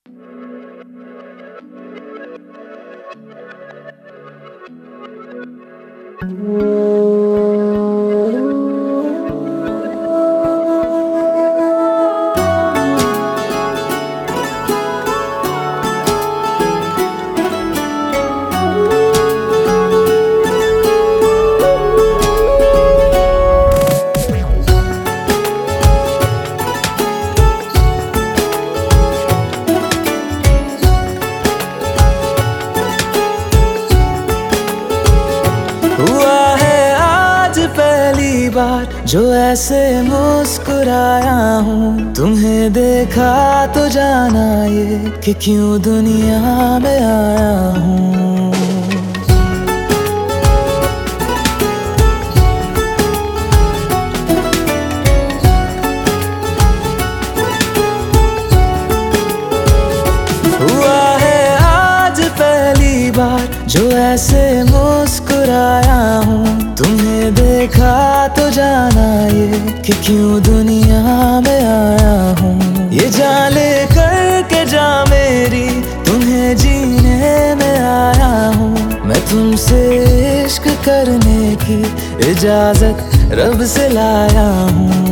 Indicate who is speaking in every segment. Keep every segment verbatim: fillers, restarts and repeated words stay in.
Speaker 1: हुआ है आज पहली बार जो ऐसे मुस्कुराया हूँ। तुम्हें देखा तो जाना ये कि क्यों दुनिया में आया हूँ। हुआ है आज पहली बार जो ऐसे मुस्कुराया हूँ। तुम्हें देखा तो जाना ये कि क्यों दुनिया में आया हूँ। ये जान ले कर के जा मेरी तुम्हें जीने में आया हूँ। मैं तुमसे इश्क करने की इजाजत रब से लाया हूँ।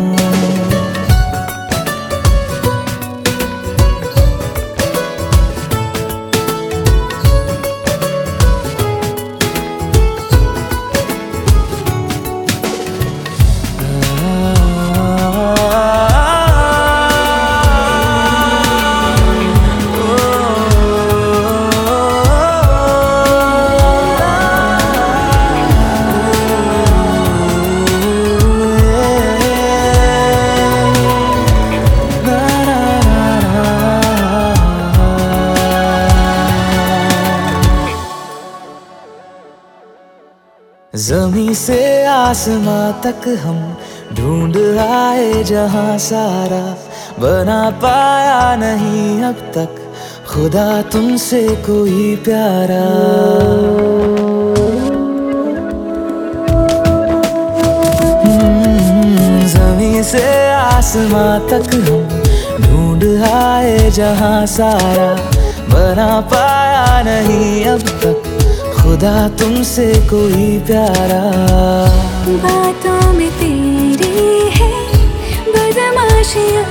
Speaker 1: ज़मीं से आसमां तक हम ढूंढ आए जहां सारा, बना पाया नहीं अब तक खुदा तुमसे कोई प्यारा। ज़मीं से आसमां तक हम ढूंढ आए जहां सारा, बना पाया नहीं अब तक खुदा तुमसे कोई प्यारा।
Speaker 2: बातों में तेरी है बदमाशियाँ,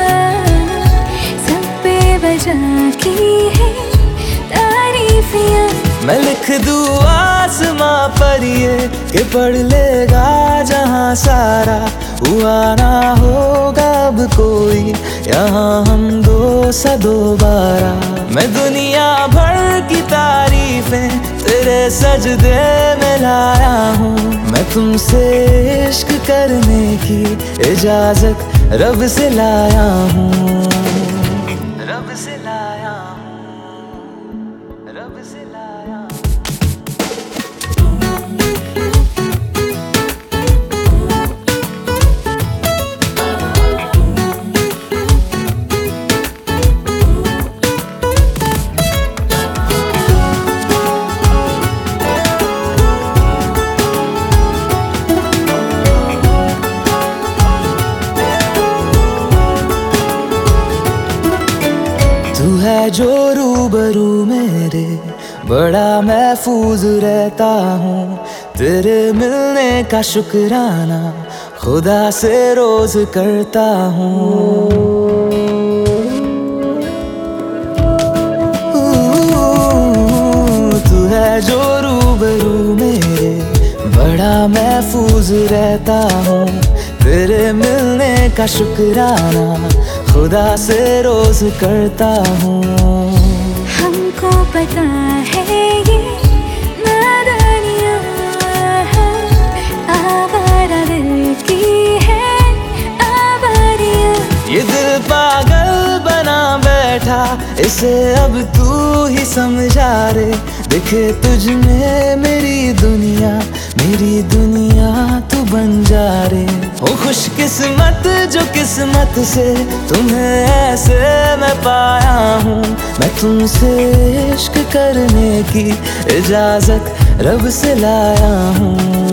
Speaker 2: सब पे वजह की है तारीफियाँ।
Speaker 1: मैं लिख दूँ आसमां पर ये कि पढ़ लेगा जहां सारा, हुआ ना होगा अब कोई यहाँ हम दो सा दोबारा। मैं दुनिया भर की तारीफें तेरे सजदे में लाया हूँ। मैं तुमसे इश्क करने की इजाजत रब से लाया हूँ। रब से लाया हूँ, रब से लाया हूँ। तू है जो रूबरू मेरे, बड़ा महफूज रहता हूँ। तेरे मिलने का शुक्राना खुदा से रोज करता हूँ। तू है जो रूबरू मेरे, बड़ा महफूज रहता हूँ। तेरे मिलने का शुक्राना खुदा से रोज करता हूँ।
Speaker 2: हमको पता है ये नादानियाँ आवारा दिल की है आवारियाँ।
Speaker 1: ये दिल पागल बना बैठा, इसे अब तू ही समझा रे। दिखे तुझ में मेरी दुनिया, मेरी दुनिया तू बन जा रे। ओ खुशकिस्मत जो किस्मत से तुम्हें ऐसे मैं पाया हूँ। मैं तुमसे इश्क करने की इजाजत रब से लाया हूँ।